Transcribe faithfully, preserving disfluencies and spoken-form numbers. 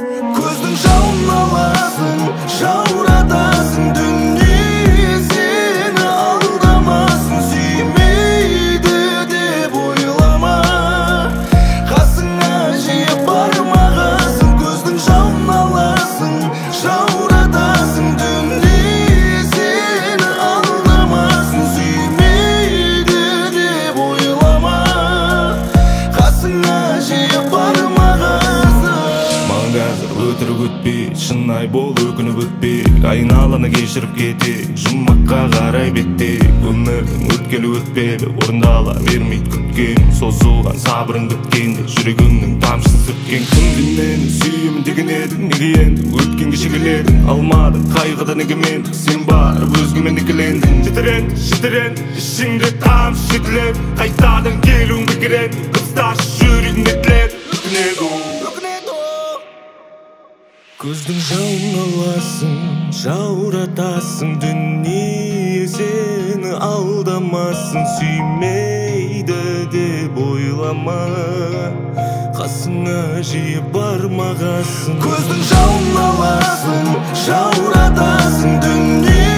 Көздің жауын аласың, жауратасың дүние, сені алдамасын, сүймейді деп ойлама. Қасыңа жиі бармағасын, көздің жауын аласың, жауратасың дүние, сені алдамасын, сүймейді деп ойлама. Қасыңа жиі бармағасын. Маған қазір өтірік өтпейді, шынай бол өкініп өтпейік. Айналаны кешіріп кетейік, жұмаққа қарай беттейік. Өмірдің өткелі өтпелі, орындала бермейді күткен. Созылған сабырың біткенде, жүрегіңнің тамшысын сүрткен. Күнде мені сүйемін деген едің, неге енді өткенге шегеледің? Алмадың қайғыда неге менді, сен барып өзгемен екілендің. Жетіренді, жетіренді, ішіңде тамшы жетіледі, қайтадан келуің бекер еді. Қысташы жүрегің етіледі, өкінеді ол. Көздің жауын аласың, жауратасың дүние, сені алдамасын, сүймейді деп ойлама. Қасыңа жиі бармағасын. Көздің жауын аласың, жауратасың дүние,